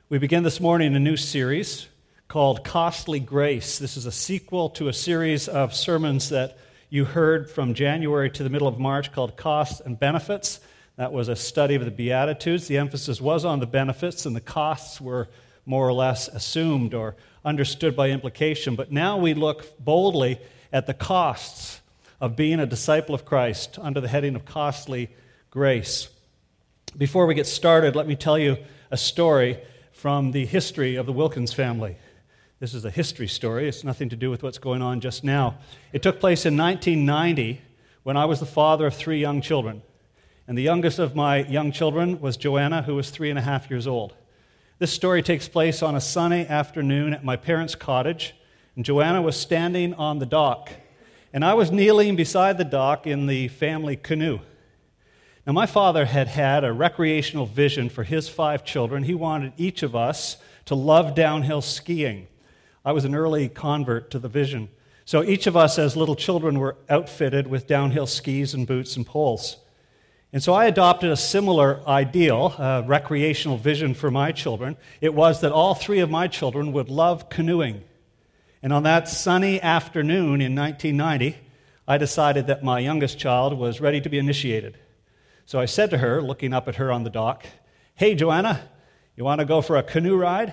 We begin this morning a new series called Costly Grace. This is a sequel to a series of sermons that you heard from January to the middle of March called Costs and Benefits. That was a study of the Beatitudes. The emphasis was on the benefits, and the costs were more or less assumed or understood by implication. But now we look boldly at the costs of being a disciple of Christ under the heading of Costly Grace. Before we get started, let me tell you a story from the history of the Wilkins family. This is a history story. It's nothing to do with what's going on just now. It took place in 1990 when I was the father of 3 young children. And the youngest of my young children was Joanna, who was 3.5 years old. This story takes place on a sunny afternoon at my parents' cottage, and Joanna was standing on the dock, and I was kneeling beside the dock in the family canoe. Now, my father had had a recreational vision for his 5 children. He wanted each of us to love downhill skiing. I was an early convert to the vision. So each of us as little children were outfitted with downhill skis and boots and poles. And so I adopted a similar ideal, a recreational vision for my children. It was that all 3 of my children would love canoeing. And on that sunny afternoon in 1990, I decided that my youngest child was ready to be initiated. So I said to her, looking up at her on the dock, "Hey, Joanna, you want to go for a canoe ride?"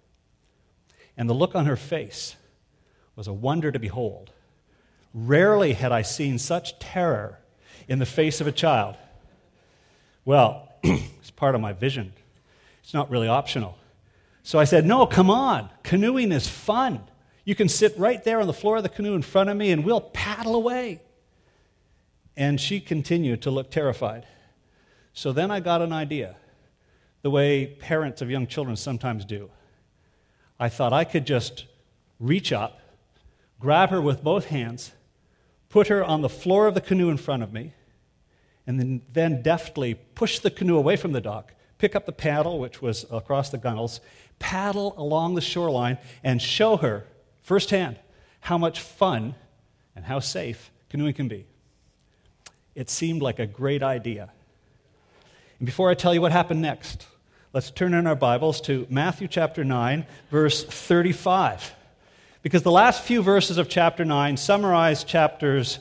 And the look on her face was a wonder to behold. Rarely had I seen such terror in the face of a child. Well, it's part of my vision. It's not really optional. So I said, "No, come on. Canoeing is fun. You can sit right there on the floor of the canoe in front of me and we'll paddle away." And she continued to look terrified. So then I got an idea, the way parents of young children sometimes do. I thought I could just reach up, grab her with both hands, put her on the floor of the canoe in front of me, and then deftly push the canoe away from the dock, pick up the paddle, which was across the gunnels, paddle along the shoreline, and show her firsthand how much fun and how safe canoeing can be. It seemed like a great idea. And before I tell you what happened next, let's turn in our Bibles to Matthew chapter 9, verse 35. Because the last few verses of chapter 9 summarize chapters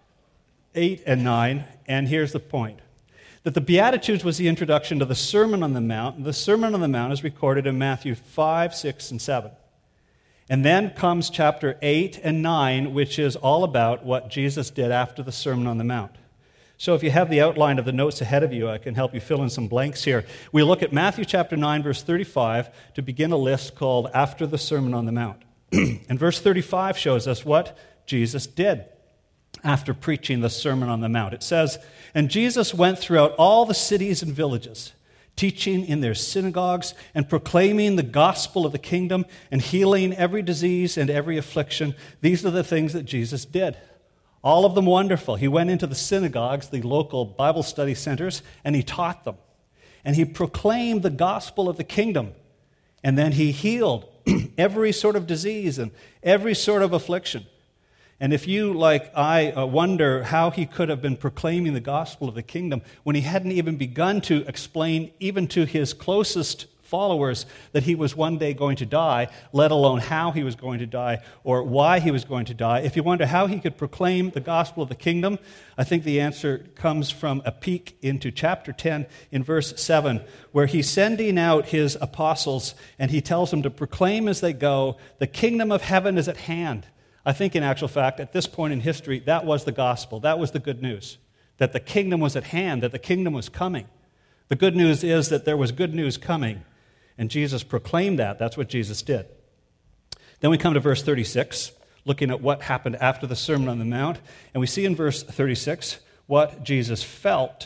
8 and 9, and here's the point. That the Beatitudes was the introduction to the Sermon on the Mount, and the Sermon on the Mount is recorded in Matthew 5, 6, and 7. And then comes chapter 8 and 9, which is all about what Jesus did after the Sermon on the Mount. So if you have the outline of the notes ahead of you, I can help you fill in some blanks here. We look at Matthew chapter 9, verse 35, to begin a list called After the Sermon on the Mount. And verse 35 shows us what Jesus did after preaching the Sermon on the Mount. It says, "And Jesus went throughout all the cities and villages, teaching in their synagogues and proclaiming the gospel of the kingdom and healing every disease and every affliction." These are the things that Jesus did. All of them wonderful. He went into the synagogues, the local Bible study centers, and he taught them. And he proclaimed the gospel of the kingdom. And then he healed every sort of disease and every sort of affliction. And if you, like I, wonder how he could have been proclaiming the gospel of the kingdom when he hadn't even begun to explain even to his closest followers that he was one day going to die, let alone how he was going to die or why he was going to die. If you wonder how he could proclaim the gospel of the kingdom, I think the answer comes from a peek into chapter 10 in verse 7, where he's sending out his apostles and he tells them to proclaim as they go, "The kingdom of heaven is at hand." I think in actual fact, at this point in history, that was the gospel. That was the good news, that the kingdom was at hand, that the kingdom was coming. The good news is that there was good news coming. And Jesus proclaimed that. That's what Jesus did. Then we come to verse 36, looking at what happened after the Sermon on the Mount. And we see in verse 36 what Jesus felt.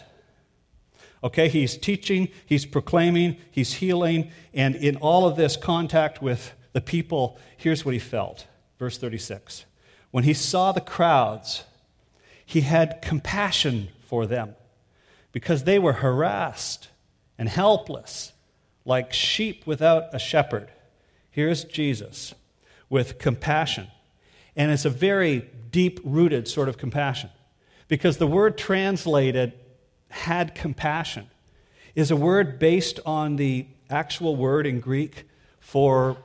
Okay, he's teaching, he's proclaiming, he's healing, and in all of this contact with the people, here's what he felt. Verse 36. When he saw the crowds, he had compassion for them because they were harassed and helpless, like sheep without a shepherd. Here's Jesus with compassion. And it's a very deep-rooted sort of compassion. Because the word translated had compassion is a word based on the actual word in Greek for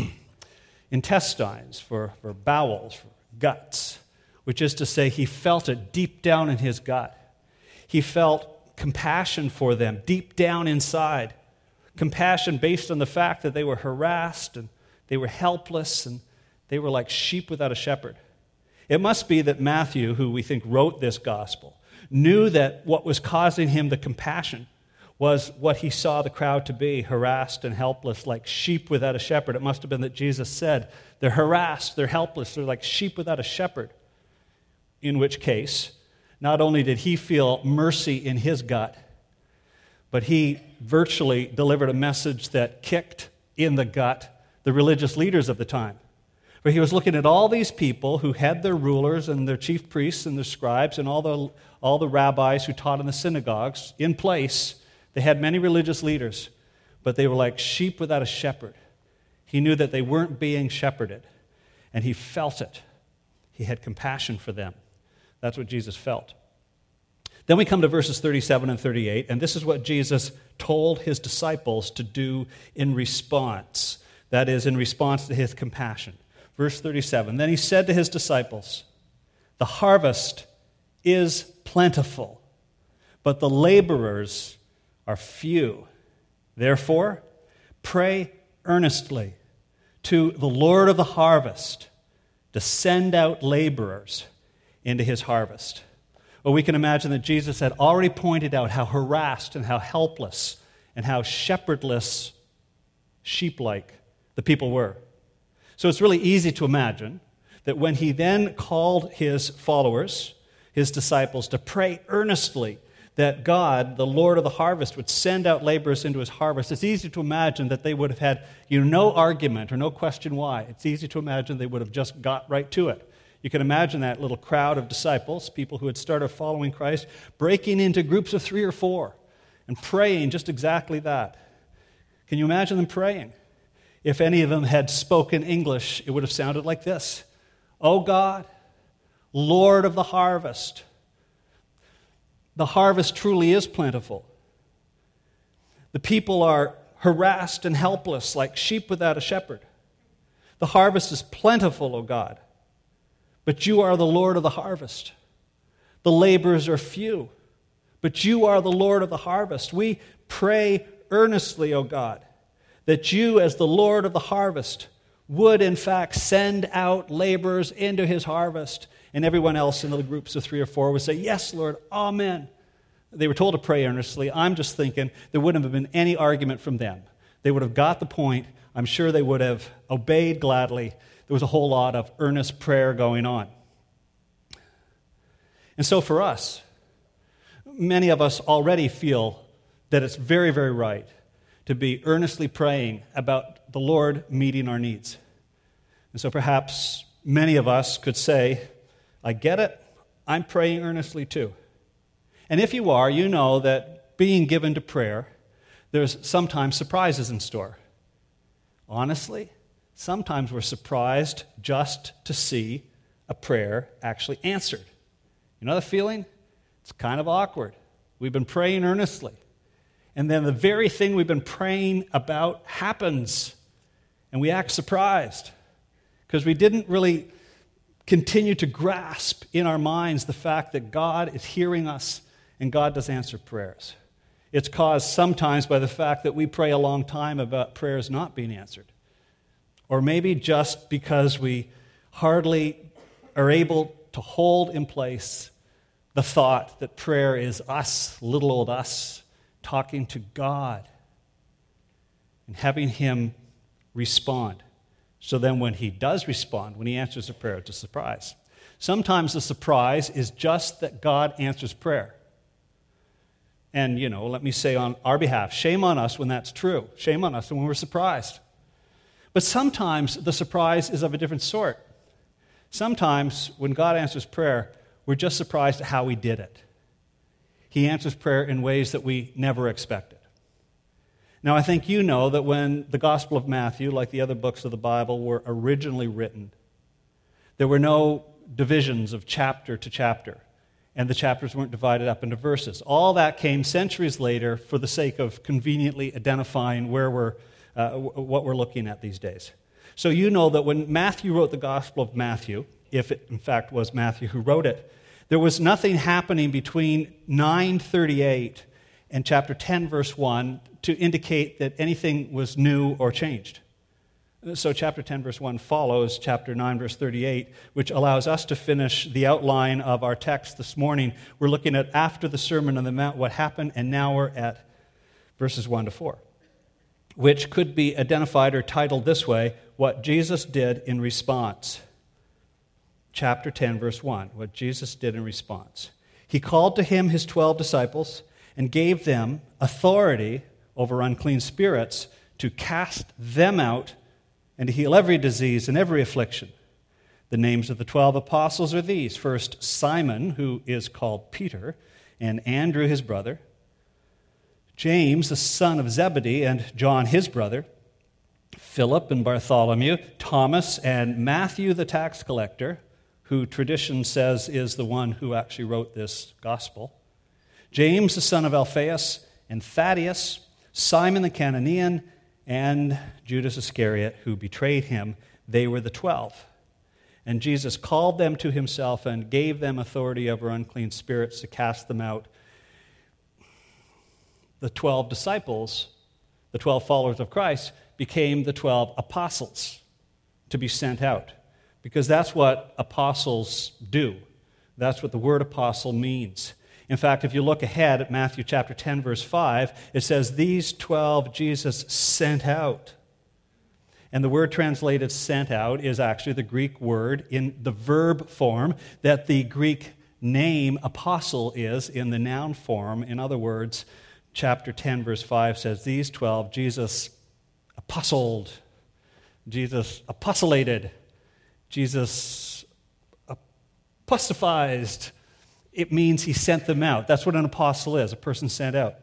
intestines, for bowels, for guts, which is to say he felt it deep down in his gut. He felt compassion for them deep down inside. Compassion based on the fact that they were harassed and they were helpless and they were like sheep without a shepherd. It must be that Matthew, who we think wrote this gospel, knew that what was causing him the compassion was what he saw the crowd to be, harassed and helpless, like sheep without a shepherd. It must have been that Jesus said, they're harassed, they're helpless, they're like sheep without a shepherd. In which case, not only did he feel mercy in his gut, but he virtually delivered a message that kicked in the gut the religious leaders of the time. For he was looking at all these people who had their rulers and their chief priests and their scribes and all the rabbis who taught in the synagogues in place. They had many religious leaders, but they were like sheep without a shepherd. He knew that they weren't being shepherded, and he felt it. He had compassion for them. That's what Jesus felt. Then we come to verses 37 and 38, and this is what Jesus told his disciples to do in response. That is, in response to his compassion. Verse 37, then he said to his disciples, the harvest is plentiful, but the laborers are few. Therefore, pray earnestly to the Lord of the harvest to send out laborers into his harvest. Well, we can imagine that Jesus had already pointed out how harassed and how helpless and how shepherdless, sheep-like the people were. So it's really easy to imagine that when he then called his followers, his disciples, to pray earnestly that God, the Lord of the harvest, would send out laborers into his harvest, it's easy to imagine that they would have had no argument or no question why. It's easy to imagine they would have just got right to it. You can imagine that little crowd of disciples, people who had started following Christ, breaking into groups of 3 or 4 and praying just exactly that. Can you imagine them praying? If any of them had spoken English, it would have sounded like this. Oh God, Lord of the harvest, the harvest truly is plentiful. The people are harassed and helpless like sheep without a shepherd. The harvest is plentiful, O God, but you are the Lord of the harvest. The laborers are few, but you are the Lord of the harvest. We pray earnestly, O God, that you, as the Lord of the harvest, would in fact send out laborers into his harvest. And everyone else in the groups of 3 or 4 would say, yes, Lord, amen. They were told to pray earnestly. I'm just thinking there wouldn't have been any argument from them. They would have got the point. I'm sure they would have obeyed gladly. There was a whole lot of earnest prayer going on. And so for us, many of us already feel that it's very, very right to be earnestly praying about the Lord meeting our needs. And so perhaps many of us could say, I get it, I'm praying earnestly too. And if you are, you know that being given to prayer, there's sometimes surprises in store. Honestly, sometimes we're surprised just to see a prayer actually answered. You know the feeling? It's kind of awkward. We've been praying earnestly. And then the very thing we've been praying about happens, and we act surprised because we didn't really continue to grasp in our minds the fact that God is hearing us and God does answer prayers. It's caused sometimes by the fact that we pray a long time about prayers not being answered. Or maybe just because we hardly are able to hold in place the thought that prayer is us, little old us, talking to God and having him respond. So then when he does respond, when he answers a prayer, it's a surprise. Sometimes the surprise is just that God answers prayer. And, let me say on our behalf, shame on us when that's true. Shame on us when we're surprised. But sometimes the surprise is of a different sort. Sometimes when God answers prayer, we're just surprised at how he did it. He answers prayer in ways that we never expected. Now, I think you know that when the Gospel of Matthew, like the other books of the Bible, were originally written, there were no divisions of chapter to chapter. and the chapters weren't divided up into verses. All that came centuries later for the sake of conveniently identifying what we're looking at these days. So you know that when Matthew wrote the Gospel of Matthew, if it in fact was Matthew who wrote it, there was nothing happening between 9:38 and chapter 10, verse 1 to indicate that anything was new or changed. So chapter 10, verse 1 follows chapter 9, verse 38, which allows us to finish the outline of our text this morning. We're looking at after the Sermon on the Mount, what happened, and now we're at verses 1 to 4, which could be identified or titled this way, What Jesus Did in Response. Chapter 10, verse 1, what Jesus did in response. He called to him his 12 disciples and gave them authority over unclean spirits to cast them out and to heal every disease and every affliction. The names of the 12 apostles are these. First, Simon, who is called Peter, and Andrew, his brother, James, the son of Zebedee, and John, his brother, Philip and Bartholomew, Thomas, and Matthew, the tax collector, who tradition says is the one who actually wrote this gospel, James, the son of Alphaeus, and Thaddeus, Simon the Cananean, and Judas Iscariot, who betrayed him. They were the 12. And Jesus called them to himself and gave them authority over unclean spirits to cast them out. The 12 disciples, the 12 followers of Christ, became the 12 apostles to be sent out. Because that's what apostles do. That's what the word apostle means. In fact, if you look ahead at Matthew chapter 10, verse 5, it says, these 12 Jesus sent out. And the word translated sent out is actually the Greek word in the verb form that the Greek name apostle is in the noun form. In other words, chapter 10, verse 5 says, these 12 Jesus apostled, Jesus apostolated, Jesus apostophized. It means he sent them out. That's what an apostle is, a person sent out.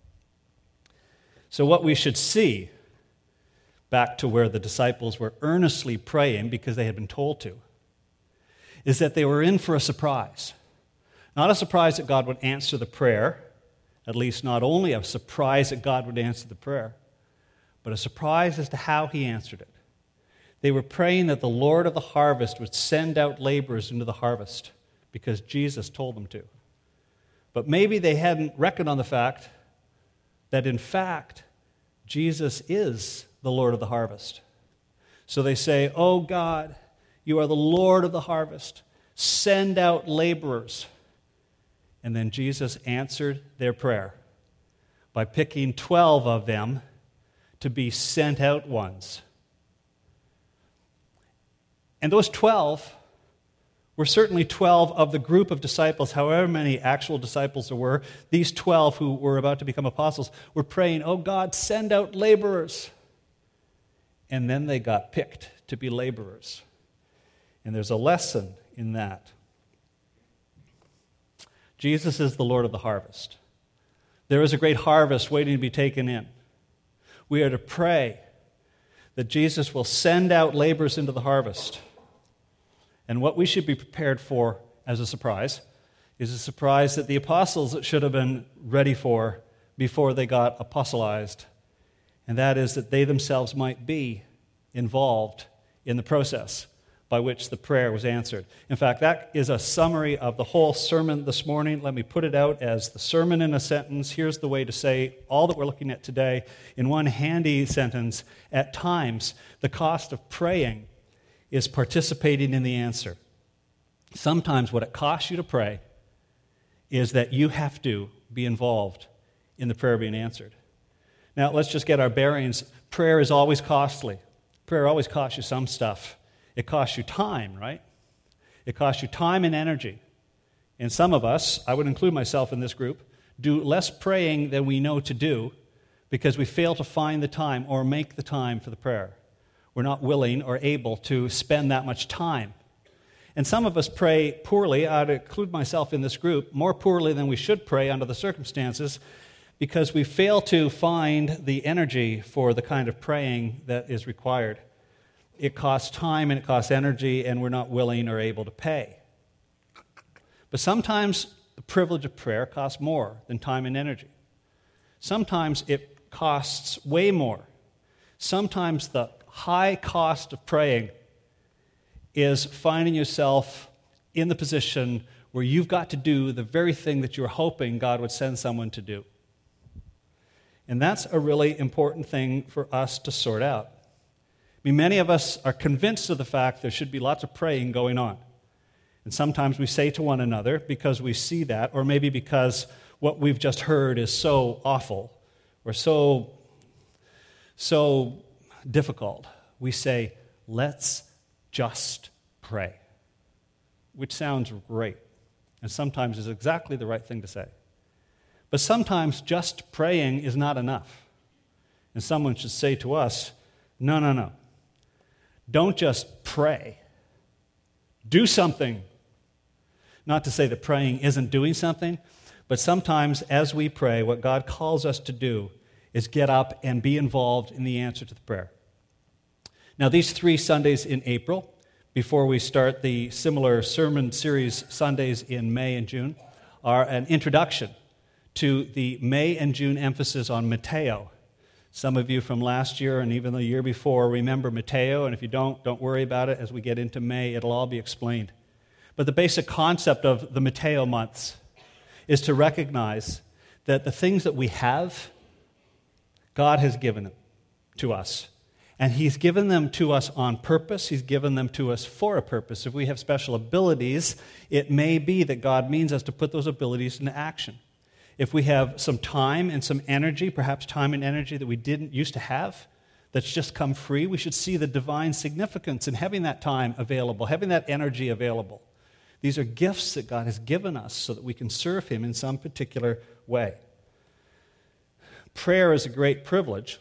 So what we should see, back to where the disciples were earnestly praying because they had been told to, is that they were in for a surprise. Not a surprise that God would answer the prayer, at least not only a surprise that God would answer the prayer, but a surprise as to how he answered it. They were praying that the Lord of the harvest would send out laborers into the harvest because Jesus told them to. But maybe they hadn't reckoned on the fact that, in fact, Jesus is the Lord of the harvest. So they say, oh God, you are the Lord of the harvest. Send out laborers. And then Jesus answered their prayer by picking 12 of them to be sent out ones. And those 12 were certainly 12 of the group of disciples, however many actual disciples there were. These 12 who were about to become apostles were praying, oh God, send out laborers. And then they got picked to be laborers. And there's a lesson in that. Jesus is the Lord of the harvest. There is a great harvest waiting to be taken in. We are to pray that Jesus will send out laborers into the harvest. And what we should be prepared for as a surprise is a surprise that the apostles should have been ready for before they got apostolized. And that is that they themselves might be involved in the process by which the prayer was answered. In fact, that is a summary of the whole sermon this morning. Let me put it out as the sermon in a sentence. Here's the way to say all that we're looking at today in one handy sentence. At times, the cost of praying is participating in the answer. Sometimes what it costs you to pray is that you have to be involved in the prayer being answered. Now, let's just get our bearings. Prayer is always costly. Prayer always costs you some stuff. It costs you time, right? It costs you time and energy. And some of us, I would include myself in this group, do less praying than we know to do because we fail to find the time or make the time for the prayer. We're not willing or able to spend that much time. And some of us pray poorly. I'd include myself in this group, more poorly than we should pray under the circumstances because we fail to find the energy for the kind of praying that is required. It costs time and it costs energy, and we're not willing or able to pay. But sometimes privilege of prayer costs more than time and energy. Sometimes it costs way more. Sometimes the high cost of praying is finding yourself in the position where you've got to do the very thing that you're hoping God would send someone to do. And that's a really important thing for us to sort out. I mean, many of us are convinced of the fact there should be lots of praying going on. And sometimes we say to one another, because we see that, or maybe because what we've just heard is so awful or so difficult, we say, let's just pray, which sounds great, and sometimes is exactly the right thing to say. But sometimes just praying is not enough. And someone should say to us, no. Don't just pray. Do something. Not to say that praying isn't doing something, but sometimes as we pray, what God calls us to do is get up and be involved in the answer to the prayer. Now, these 3 Sundays in April, before we start the similar sermon series Sundays in May and June, are an introduction to the May and June emphasis on Matteo. Some of you from last year and even the year before remember Matteo, and if you don't worry about it. As we get into May, it'll all be explained. But the basic concept of the Matteo months is to recognize that the things that we have, God has given them to us. And He's given them to us on purpose. He's given them to us for a purpose. If we have special abilities, it may be that God means us to put those abilities into action. If we have some time and some energy, perhaps time and energy that we didn't used to have, that's just come free, we should see the divine significance in having that time available, having that energy available. These are gifts that God has given us so that we can serve Him in some particular way. Prayer is a great privilege.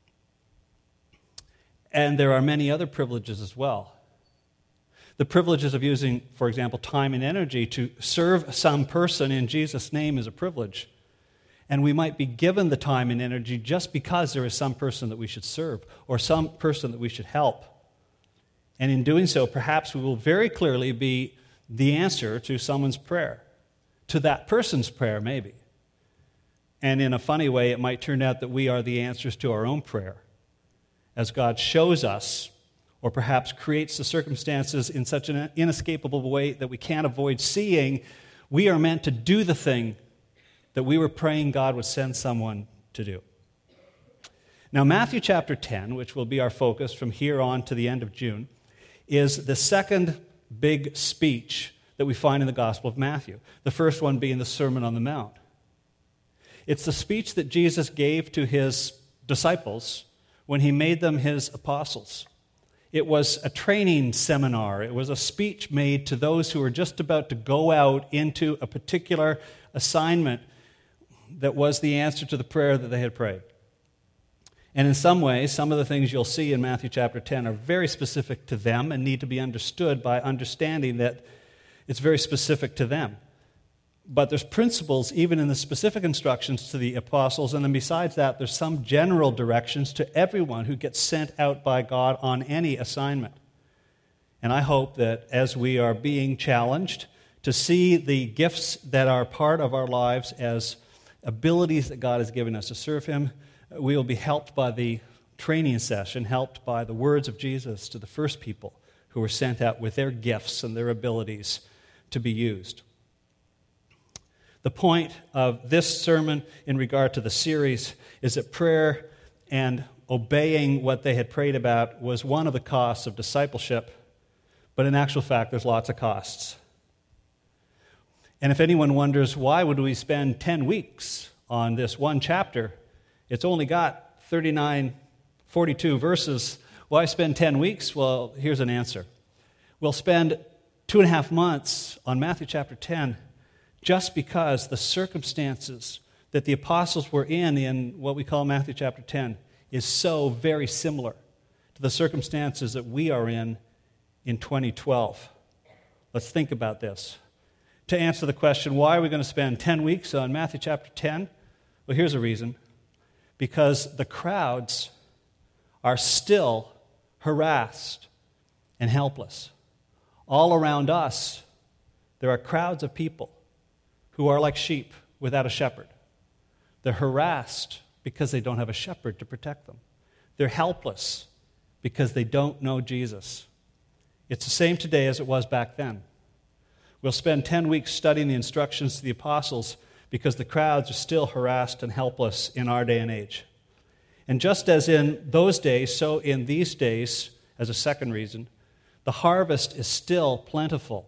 And there are many other privileges as well. The privileges of using, for example, time and energy to serve some person in Jesus' name is a privilege. And we might be given the time and energy just because there is some person that we should serve or some person that we should help. And in doing so, perhaps we will very clearly be the answer to someone's prayer, to that person's prayer maybe. And in a funny way, it might turn out that we are the answers to our own prayer, as God shows us, or perhaps creates the circumstances in such an inescapable way that we can't avoid seeing, we are meant to do the thing that we were praying God would send someone to do. Now, Matthew chapter 10, which will be our focus from here on to the end of June, is the second big speech that we find in the Gospel of Matthew, the first one being the Sermon on the Mount. It's the speech that Jesus gave to His disciples when He made them His apostles. It was a training seminar. It was a speech made to those who were just about to go out into a particular assignment that was the answer to the prayer that they had prayed. And in some ways, some of the things you'll see in Matthew chapter 10 are very specific to them and need to be understood by understanding that it's very specific to them. But there's principles even in the specific instructions to the apostles, and then besides that, there's some general directions to everyone who gets sent out by God on any assignment. And I hope that as we are being challenged to see the gifts that are part of our lives as abilities that God has given us to serve Him, we will be helped by the training session, helped by the words of Jesus to the first people who were sent out with their gifts and their abilities to be used. The point of this sermon in regard to the series is that prayer and obeying what they had prayed about was one of the costs of discipleship, but in actual fact, there's lots of costs. And if anyone wonders, why would we spend 10 weeks on this one chapter? It's only got 42 verses. Why spend 10 weeks? Well, here's an answer. We'll spend 2.5 months on Matthew chapter 10 just because the circumstances that the apostles were in what we call Matthew chapter 10 is so very similar to the circumstances that we are in 2012. Let's think about this. To answer the question, why are we going to spend 10 weeks on Matthew chapter 10? Well, here's a reason. Because the crowds are still harassed and helpless. All around us, there are crowds of people who are like sheep without a shepherd. They're harassed because they don't have a shepherd to protect them. They're helpless because they don't know Jesus. It's the same today as it was back then. We'll spend 10 weeks studying the instructions to the apostles because the crowds are still harassed and helpless in our day and age. And just as in those days, so in these days, as a second reason, the harvest is still plentiful.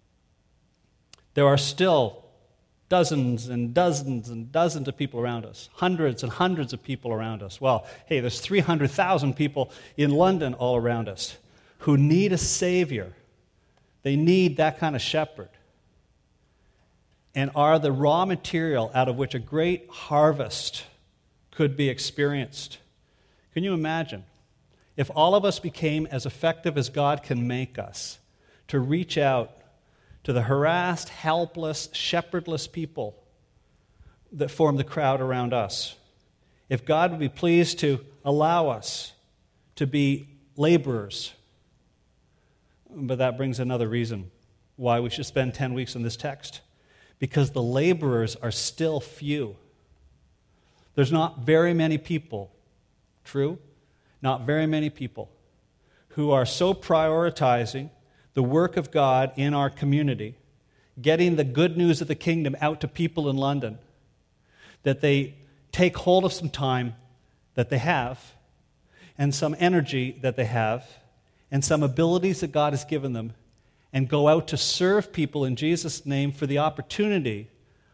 There are still dozens and dozens and dozens of people around us, hundreds and hundreds of people around us. Well, hey, there's 300,000 people in London all around us who need a Savior. They need that kind of shepherd, and are the raw material out of which a great harvest could be experienced. Can you imagine if all of us became as effective as God can make us to reach out to the harassed, helpless, shepherdless people that form the crowd around us? If God would be pleased to allow us to be laborers. But that brings another reason why we should spend 10 weeks on this text. Because the laborers are still few. There's not very many people, true? Not very many people who are so prioritizing the work of God in our community, getting the good news of the kingdom out to people in London, that they take hold of some time that they have, and some energy that they have, and some abilities that God has given them, and go out to serve people in Jesus' name for the opportunity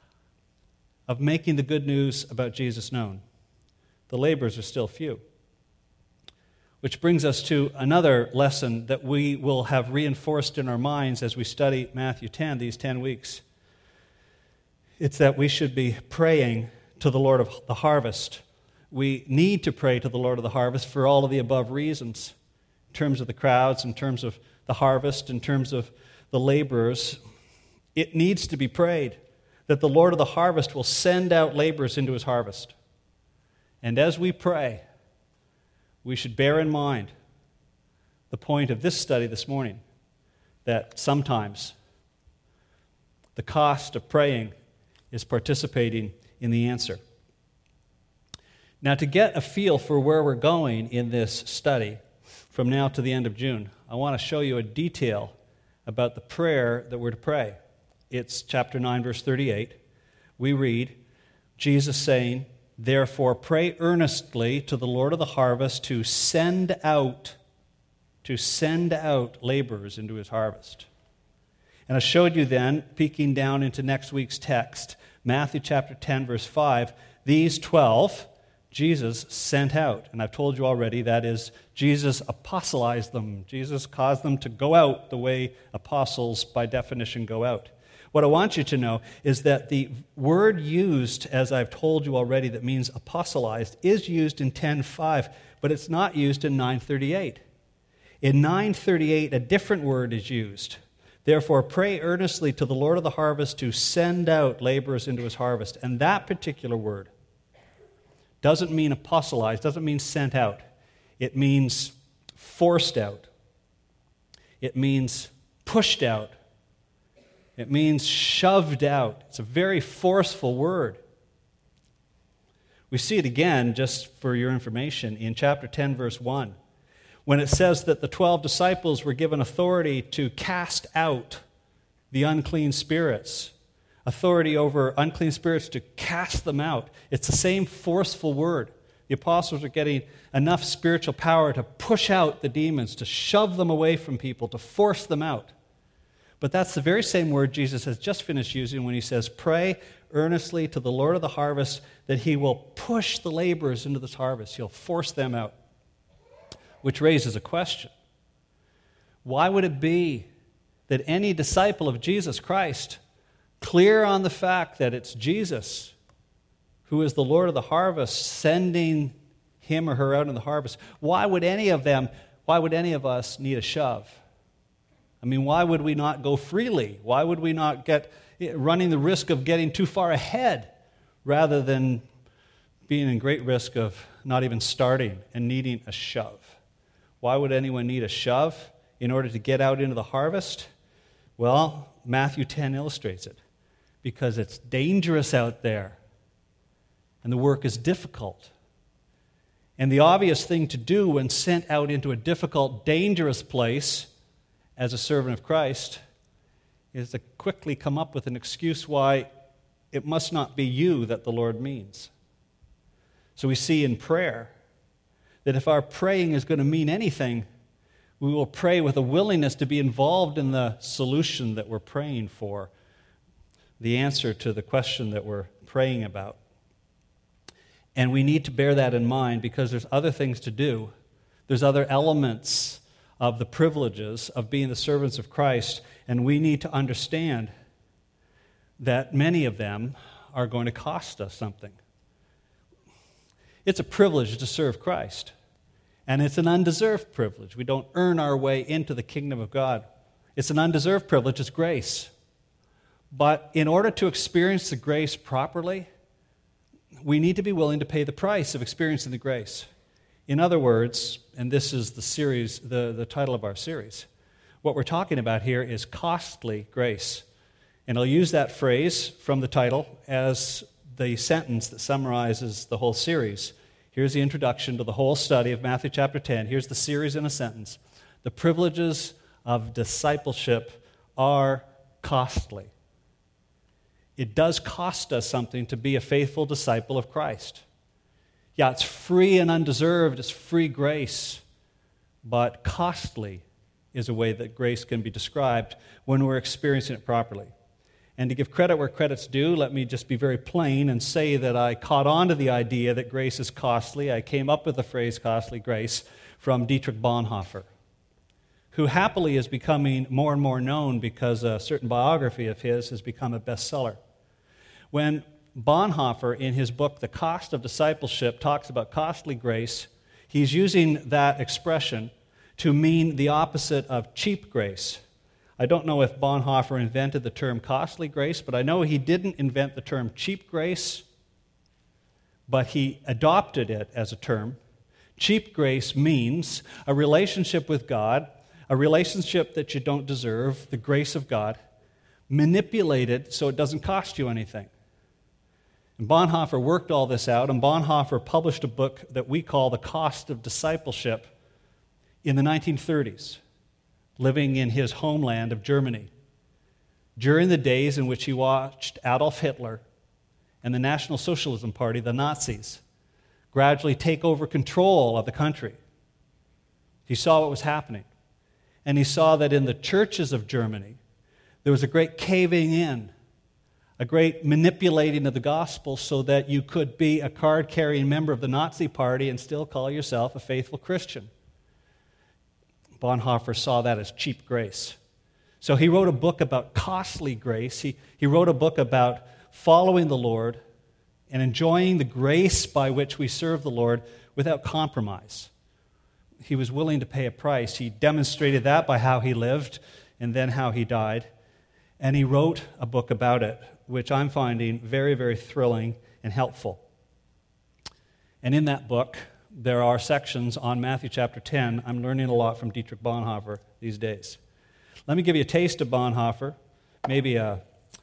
of making the good news about Jesus known. The laborers are still few. Which brings us to another lesson that we will have reinforced in our minds as we study Matthew 10, these 10 weeks. It's that we should be praying to the Lord of the harvest. We need to pray to the Lord of the harvest for all of the above reasons, in terms of the crowds, in terms of the harvest, in terms of the laborers. It needs to be prayed that the Lord of the harvest will send out laborers into his harvest. And as we pray, we should bear in mind the point of this study this morning, that sometimes the cost of praying is participating in the answer. Now, to get a feel for where we're going in this study from now to the end of June, I want to show you a detail about the prayer that we're to pray. It's chapter 9, verse 38. We read, Jesus saying, "Therefore pray earnestly to the Lord of the harvest to send out laborers into his harvest." And I showed you then, peeking down into next week's text, Matthew chapter 10, verse 5, these 12 Jesus sent out. And I've told you already, that is, Jesus apostolized them. Jesus caused them to go out the way apostles, by definition, go out. What I want you to know is that the word used, as I've told you already, that means apostolized, is used in 10:5, but it's not used in 9:38. In 9:38, a different word is used. Therefore, pray earnestly to the Lord of the harvest to send out laborers into his harvest. And that particular word doesn't mean apostolized, doesn't mean sent out. It means forced out. It means pushed out. It means shoved out. It's a very forceful word. We see it again, just for your information, in chapter 10, verse 1, when it says that the 12 disciples were given authority to cast out the unclean spirits. Authority over unclean spirits, to cast them out. It's the same forceful word. The apostles are getting enough spiritual power to push out the demons, to shove them away from people, to force them out. But that's the very same word Jesus has just finished using when he says, pray earnestly to the Lord of the harvest that he will push the laborers into this harvest. He'll force them out. Which raises a question. Why would it be that any disciple of Jesus Christ, clear on the fact that it's Jesus who is the Lord of the harvest, sending him or her out in the harvest, why would any of us need a shove? I mean, why would we not go freely? Why would we not get running the risk of getting too far ahead rather than being in great risk of not even starting and needing a shove? Why would anyone need a shove in order to get out into the harvest? Well, Matthew 10 illustrates it. because it's dangerous out there and the work is difficult. And the obvious thing to do when sent out into a difficult, dangerous place as a servant of Christ is to quickly come up with an excuse why it must not be you that the Lord means. So we see in prayer that if our praying is going to mean anything, we will pray with a willingness to be involved in the solution that we're praying for, the answer to the question that we're praying about. And we need to bear that in mind because there's other things to do. There's other elements of the privileges of being the servants of Christ, and we need to understand that many of them are going to cost us something. It's a privilege to serve Christ, and it's an undeserved privilege. We don't earn our way into the kingdom of God. It's an undeserved privilege. It's grace. But in order to experience the grace properly, we need to be willing to pay the price of experiencing the grace. In other words, and this is the series, the title of our series, what we're talking about here is costly grace. And I'll use that phrase from the title as the sentence that summarizes the whole series. Here's the introduction to the whole study of Matthew chapter 10. Here's the series in a sentence. The privileges of discipleship are costly. It does cost us something to be a faithful disciple of Christ. Yeah, it's free and undeserved. It's free grace. But costly is a way that grace can be described when we're experiencing it properly. And to give credit where credit's due, let me just be very plain and say that I caught on to the idea that grace is costly. I came up with the phrase costly grace from Dietrich Bonhoeffer, who happily is becoming more and more known because a certain biography of his has become a bestseller. When Bonhoeffer, in his book, The Cost of Discipleship, talks about costly grace, he's using that expression to mean the opposite of cheap grace. I don't know if Bonhoeffer invented the term costly grace, but I know he didn't invent the term cheap grace, but he adopted it as a term. Cheap grace means a relationship with God, a relationship that you don't deserve, the grace of God, manipulated so it doesn't cost you anything. And Bonhoeffer worked all this out, and Bonhoeffer published a book that we call The Cost of Discipleship in the 1930s, living in his homeland of Germany, during the days in which he watched Adolf Hitler and the National Socialism Party, the Nazis, gradually take over control of the country. He saw what was happening, and he saw that in the churches of Germany, there was a great caving in, a great manipulating of the gospel so that you could be a card-carrying member of the Nazi Party and still call yourself a faithful Christian. Bonhoeffer saw that as cheap grace. So he wrote a book about costly grace. He wrote a book about following the Lord and enjoying the grace by which we serve the Lord without compromise. He was willing to pay a price. He demonstrated that by how he lived and then how he died. And he wrote a book about it, which I'm finding very, very thrilling and helpful. And in that book, there are sections on Matthew chapter 10. I'm learning a lot from Dietrich Bonhoeffer these days. Let me give you a taste of Bonhoeffer, maybe an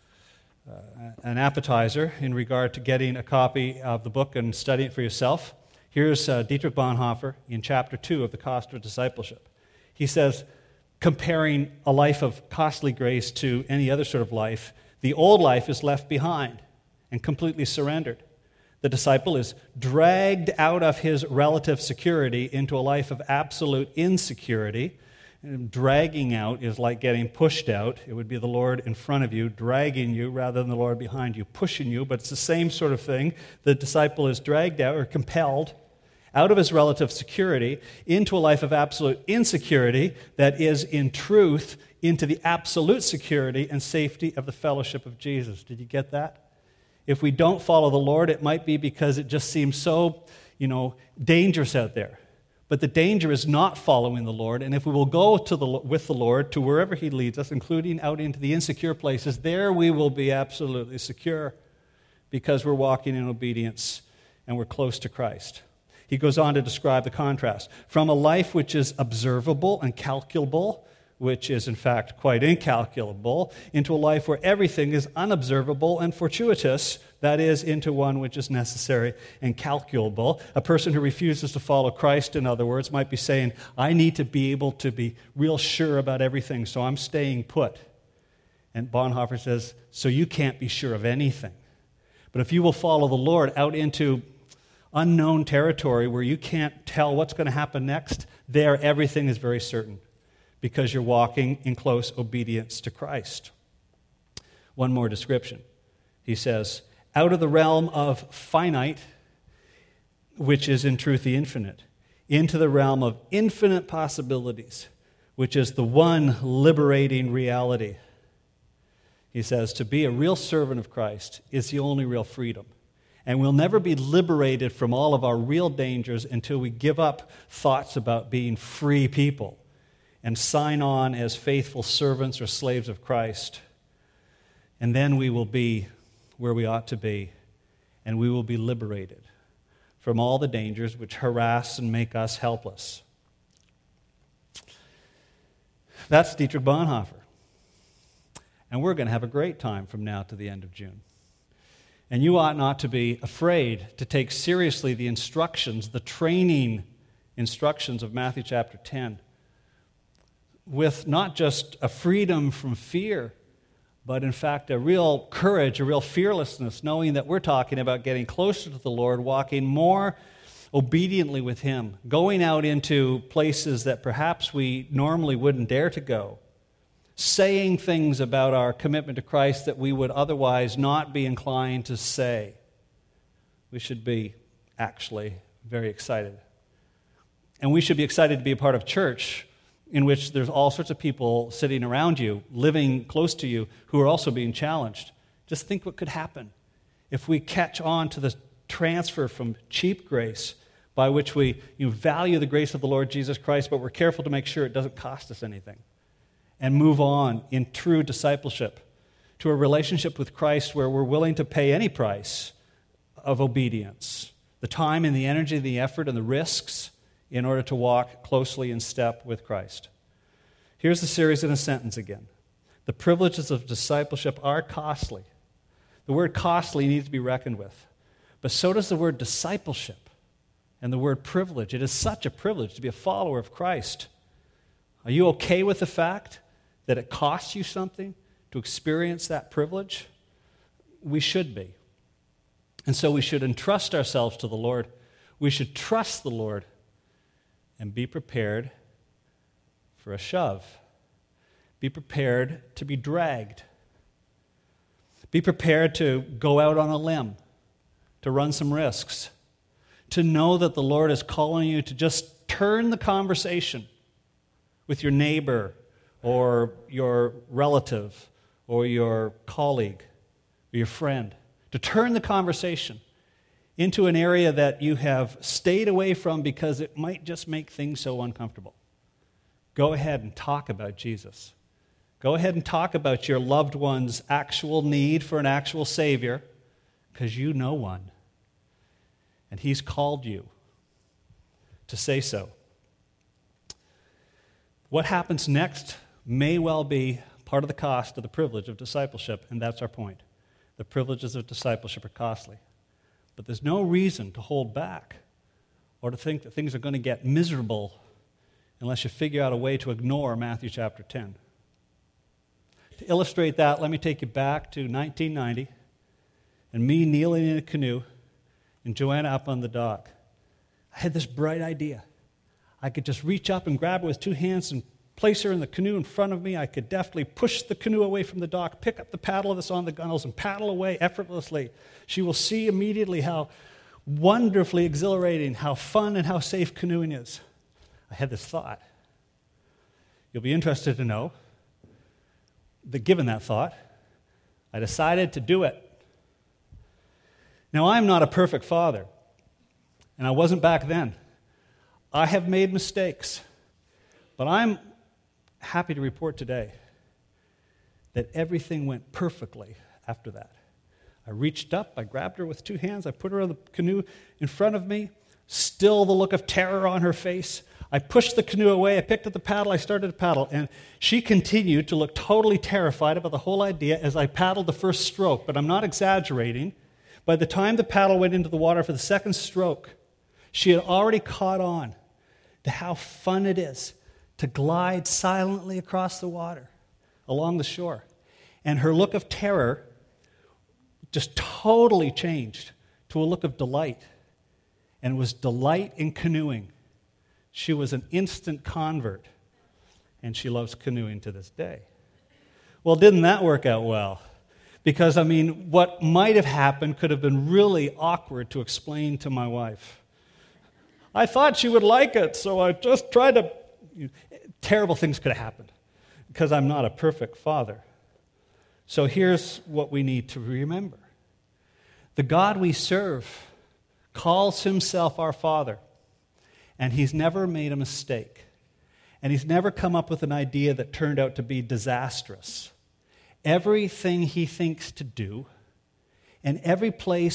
appetizer in regard to getting a copy of the book and studying it for yourself. Here's Dietrich Bonhoeffer in chapter 2 of The Cost of Discipleship. He says, comparing a life of costly grace to any other sort of life, the old life is left behind and completely surrendered. The disciple is dragged out of his relative security into a life of absolute insecurity. And dragging out is like getting pushed out. It would be the Lord in front of you, dragging you, rather than the Lord behind you, pushing you. But it's the same sort of thing. The disciple is dragged out or compelled out of his relative security into a life of absolute insecurity that is, in truth, into the absolute security and safety of the fellowship of Jesus. Did you get that? If we don't follow the Lord, it might be because it just seems so, dangerous out there. But the danger is not following the Lord, and if we will go with the Lord to wherever He leads us, including out into the insecure places, there we will be absolutely secure because we're walking in obedience and we're close to Christ. He goes on to describe the contrast. From a life which is observable and calculable, which is in fact quite incalculable, into a life where everything is unobservable and fortuitous, that is, into one which is necessary and calculable. A person who refuses to follow Christ, in other words, might be saying, I need to be able to be real sure about everything, so I'm staying put. And Bonhoeffer says, so you can't be sure of anything. But if you will follow the Lord out into unknown territory where you can't tell what's going to happen next, there everything is very certain, because you're walking in close obedience to Christ. One more description. He says, out of the realm of finite, which is in truth the infinite, into the realm of infinite possibilities, which is the one liberating reality. He says, to be a real servant of Christ is the only real freedom. And we'll never be liberated from all of our real dangers until we give up thoughts about being free people and sign on as faithful servants or slaves of Christ. And then we will be where we ought to be, and we will be liberated from all the dangers which harass and make us helpless. That's Dietrich Bonhoeffer. And we're going to have a great time from now to the end of June. And you ought not to be afraid to take seriously the instructions, the training instructions of Matthew chapter 10, with not just a freedom from fear, but in fact a real courage, a real fearlessness, knowing that we're talking about getting closer to the Lord, walking more obediently with Him, going out into places that perhaps we normally wouldn't dare to go, saying things about our commitment to Christ that we would otherwise not be inclined to say. We should be actually very excited. And we should be excited to be a part of church in which there's all sorts of people sitting around you, living close to you, who are also being challenged. Just think what could happen if we catch on to the transfer from cheap grace, by which we value the grace of the Lord Jesus Christ, but we're careful to make sure it doesn't cost us anything, and move on in true discipleship to a relationship with Christ where we're willing to pay any price of obedience, the time and the energy, the effort and the risks in order to walk closely in step with Christ. Here's the series in a sentence again. The privileges of discipleship are costly. The word costly needs to be reckoned with, but so does the word discipleship and the word privilege. It is such a privilege to be a follower of Christ. Are you okay with the fact that it costs you something to experience that privilege? We should be. And so we should entrust ourselves to the Lord. We should trust the Lord and be prepared for a shove. Be prepared to be dragged. Be prepared to go out on a limb, to run some risks, to know that the Lord is calling you to just turn the conversation with your neighbor or your relative or your colleague or your friend, to turn the conversation into an area that you have stayed away from because it might just make things so uncomfortable. Go ahead and talk about Jesus. Go ahead and talk about your loved one's actual need for an actual Savior, because you know one. And He's called you to say so. What happens next may well be part of the cost of the privilege of discipleship, and that's our point. The privileges of discipleship are costly. But there's no reason to hold back or to think that things are going to get miserable unless you figure out a way to ignore Matthew chapter 10. To illustrate that, let me take you back to 1990 and me kneeling in a canoe and Joanna up on the dock. I had this bright idea. I could just reach up and grab her with two hands and place her in the canoe in front of me. I could deftly push the canoe away from the dock, pick up the paddle that's on the gunnels, and paddle away effortlessly. She will see immediately how wonderfully exhilarating, how fun and how safe canoeing is. I had this thought. You'll be interested to know that given that thought, I decided to do it. Now, I'm not a perfect father, and I wasn't back then. I have made mistakes, but I'm happy to report today that everything went perfectly after that. I reached up, I grabbed her with two hands, I put her on the canoe in front of me, still the look of terror on her face. I pushed the canoe away, I picked up the paddle, I started to paddle, and she continued to look totally terrified about the whole idea as I paddled the first stroke, but I'm not exaggerating. By the time the paddle went into the water for the second stroke, she had already caught on to how fun it is to glide silently across the water along the shore. And her look of terror just totally changed to a look of delight. And it was delight in canoeing. She was an instant convert, and she loves canoeing to this day. Well, didn't that work out well? Because, what might have happened could have been really awkward to explain to my wife. I thought she would like it, so I just tried to... Terrible things could have happened because I'm not a perfect father. So here's what we need to remember. The God we serve calls himself our Father, and he's never made a mistake. And he's never come up with an idea that turned out to be disastrous. Everything he thinks to do, and every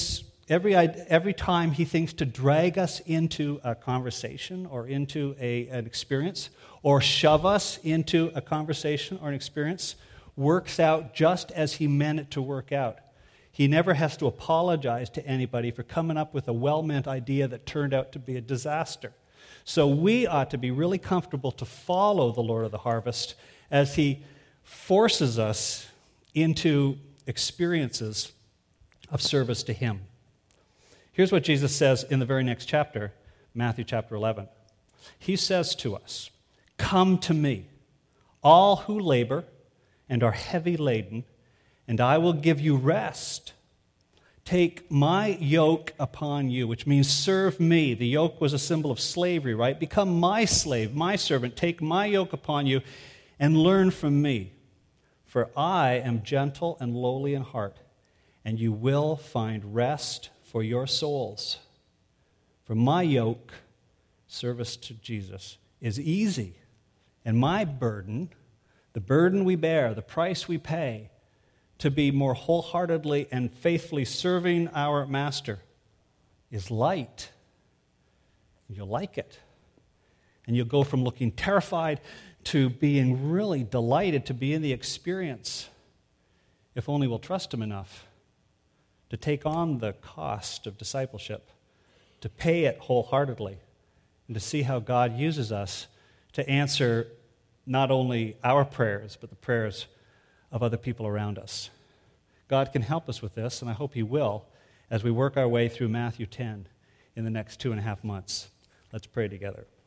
time he thinks to drag us into a conversation or into an experience, or shove us into a conversation or an experience, works out just as he meant it to work out. He never has to apologize to anybody for coming up with a well-meant idea that turned out to be a disaster. So we ought to be really comfortable to follow the Lord of the harvest as he forces us into experiences of service to him. Here's what Jesus says in the very next chapter, Matthew chapter 11. He says to us, "Come to me, all who labor and are heavy laden, and I will give you rest. Take my yoke upon you," which means serve me. The yoke was a symbol of slavery, right? Become my slave, my servant. Take my yoke upon you and learn from me. For I am gentle and lowly in heart, and you will find rest for your souls. For my yoke, service to Jesus, is easy, and my burden, the burden we bear, the price we pay to be more wholeheartedly and faithfully serving our Master, is light. You'll like it. And you'll go from looking terrified to being really delighted to be in the experience, if only we'll trust him enough to take on the cost of discipleship, to pay it wholeheartedly, and to see how God uses us to answer not only our prayers, but the prayers of other people around us. God can help us with this, and I hope he will, as we work our way through Matthew 10 in the next 2.5 months. Let's pray together.